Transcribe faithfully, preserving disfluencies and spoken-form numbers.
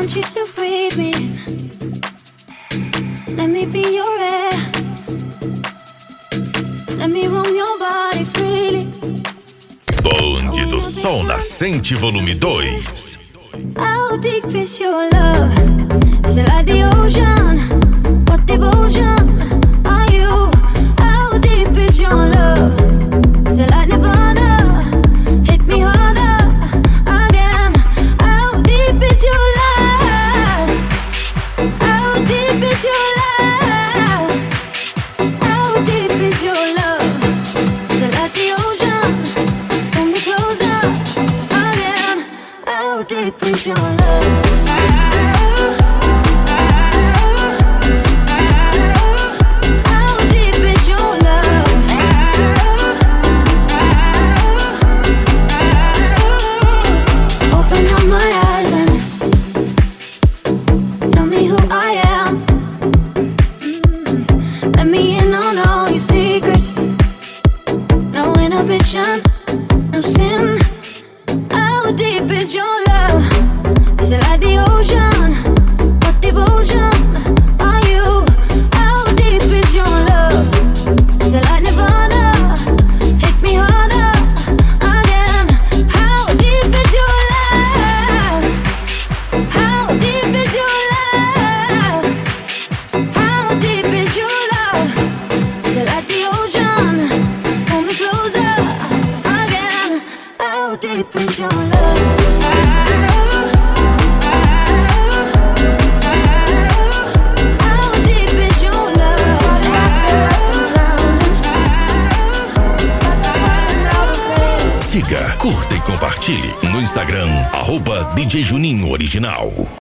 want you to breathe me. Let me be your air. Let me roam your body freely. Bonde do Sol Nascente, volume dois. How deep is your love? Is it like the ocean? What devotion are you? How deep is your love? Is it like Nirvana? Hit me harder again. How deep is your love? How deep is your love? How deep is your love? Is it like the ocean? Pull me closer again. How deep is your love? No sin. How deep is your love? Is it like the ocean? What devotion are you? How deep is your love? Is it like Nirvana? Hit me harder again. How deep is your love? How deep is your love? How deep is your love? Is it like the ocean? Pull me closer again. How deep is your love? How deep is your love? Siga, curta e compartilhe no Instagram, arroba D J Juninho Original.